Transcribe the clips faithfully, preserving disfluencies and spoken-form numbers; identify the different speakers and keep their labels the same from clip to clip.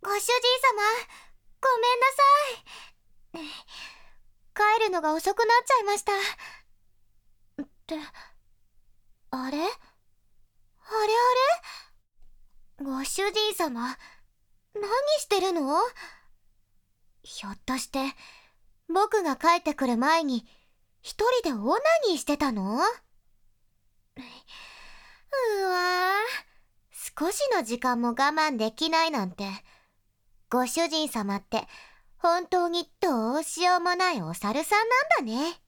Speaker 1: ご主人様、ごめんなさい。帰るのが遅くなっちゃいました。って、あれあれあれご主人様、何してるの？ひょっとして、僕が帰ってくる前に、一人でオナニーしてたの？うわぁ、少しの時間も我慢できないなんて、ご主人様って本当にどうしようもないお猿さんなんだね。い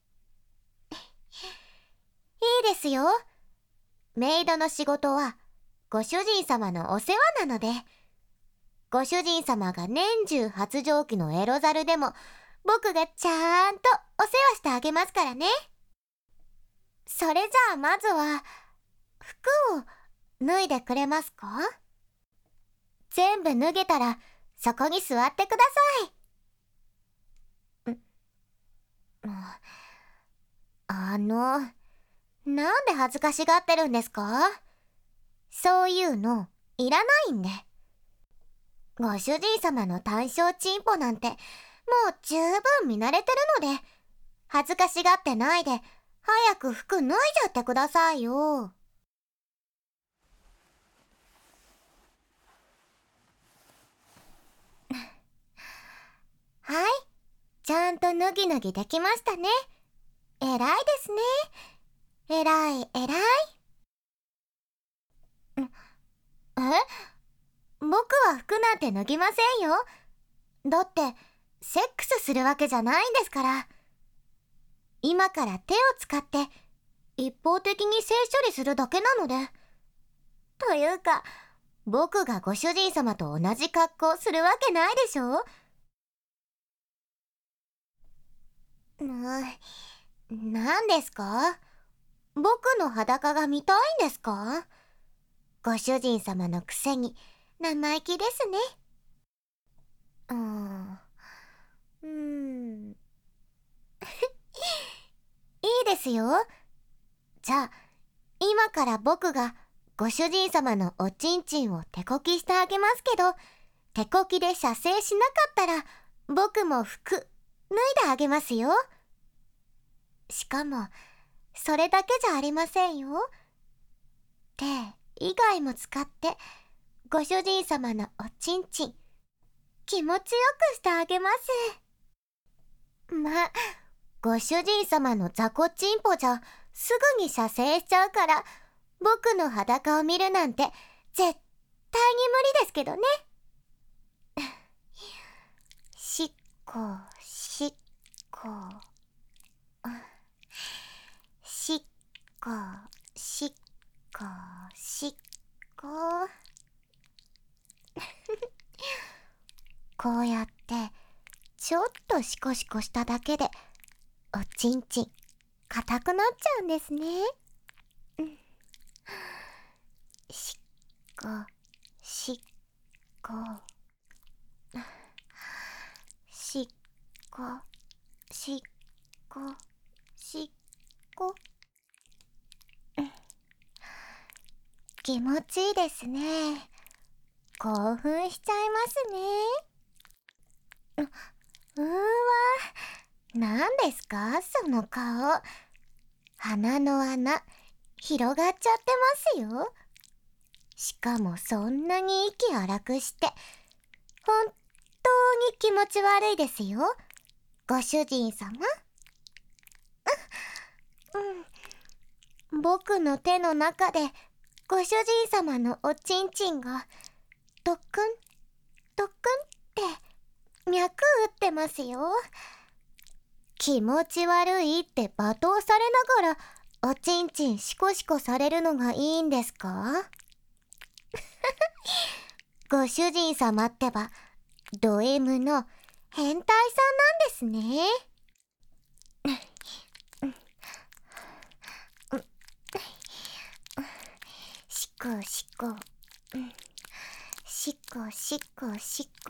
Speaker 1: いですよ。メイドの仕事はご主人様のお世話なので、ご主人様が年中発情期のエロザルでも僕がちゃんとお世話してあげますからね。それじゃあまずは服を脱いでくれますか？全部脱げたらそこに座ってください。んあの、なんで恥ずかしがってるんですか？そういうのいらないんで。ご主人様の単小チンポなんてもう十分見慣れてるので、恥ずかしがってないで早く服脱いじゃってくださいよ。はい、ちゃんと脱ぎ脱ぎできましたね。えらいですね。えらいえらい。え、僕は服なんて脱ぎませんよ。だってセックスするわけじゃないんですから。今から手を使って一方的に性処理するだけなので。というか、僕がご主人様と同じ格好するわけないでしょ。な、なんですか？僕の裸が見たいんですか？ご主人様のくせに生意気ですね。うーん。うーん。いいですよ。じゃあ、今から僕がご主人様のおちんちんを手こきしてあげますけど、手こきで射精しなかったら、僕も服、脱いであげますよ。しかも、それだけじゃありませんよ。手以外も使って、ご主人様のおちんちん、気持ちよくしてあげます。ま、ご主人様の雑魚チンポじゃ、すぐに射精しちゃうから、僕の裸を見るなんて、絶対に無理ですけどね。しっこ、しっこ。しっこ、しっこ、しっこ。こうやって、ちょっとシコシコしただけで、おちんちん、硬くなっちゃうんですね。しっこ、しっこ。しっこ、しっこ、しっこ。気持ちいいですね。興奮しちゃいますね。う、うーわ、何ですかその顔。鼻の穴、広がっちゃってますよ。しかもそんなに息荒くして、本当に気持ち悪いですよ。ご主人様。うん、僕の手の中で、ご主人様のおちんちんが、ドックン、ドックンって脈打ってますよ。気持ち悪いって罵倒されながら、おちんちんシコシコされるのがいいんですか？ご主人様ってば、ド M の変態さんなんですね。しこしこ、しこしこしこ、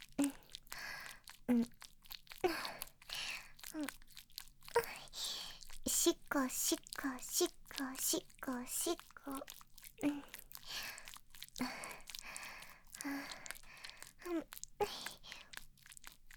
Speaker 1: しこしこしこしこしこ、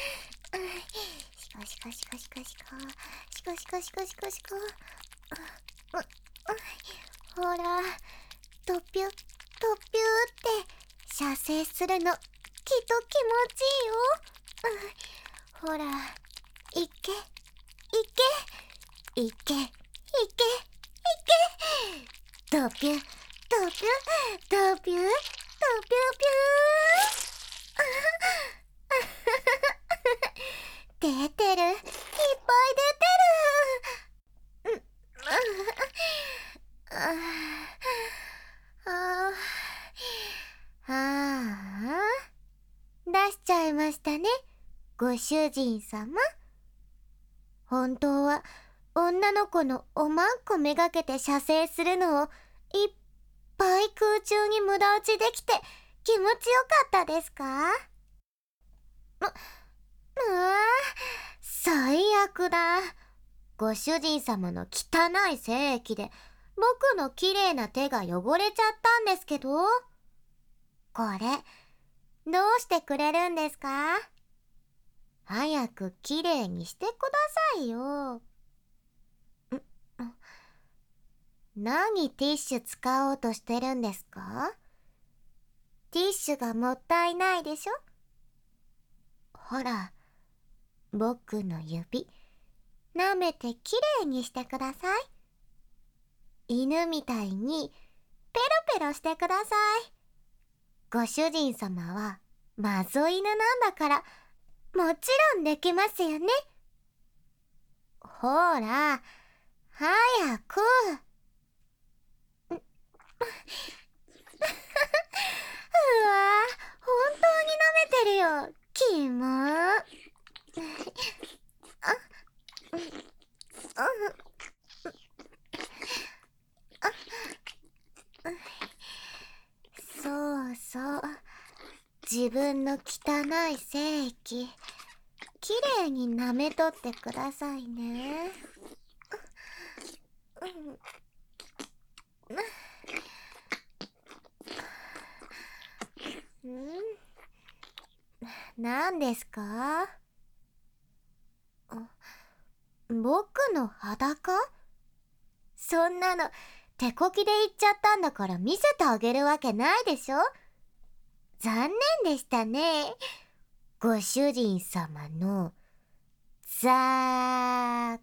Speaker 1: シコシコシコシコシコシコシコシコシコシコ。ほら、ドピュドピュって射精するのきっと気持ちいいよ。ほら、いけいけいけいけいけ、ドピュドピュドピュドピュピュ出てる、いっぱい出てる。うん、あご主人様、本当は女の子のおまんこめがけて射精するのをいっぱい空中に無駄打ちできて気持ちよかったですか？う、うわ、最悪だ。ご主人様の汚い精液で僕の綺麗な手が汚れちゃったんですけど。これどうしてくれるんですか？早く綺麗にしてくださいよ。ん、何ティッシュ使おうとしてるんですか？ティッシュがもったいないでしょ。ほら、僕の指舐めてきれいにしてください。犬みたいにペロペロしてください。ご主人様はマゾ犬なんだから、もちろんできますよね。ほら、早く。うわ、本当に舐めてるよ。キモ。あ、そうそう。自分の汚い精液、きれいに舐めとってくださいね。うん、何ですか？僕の裸？そんなの手こきで言っちゃったんだから見せてあげるわけないでしょ。残念でしたね。ご主人様のザー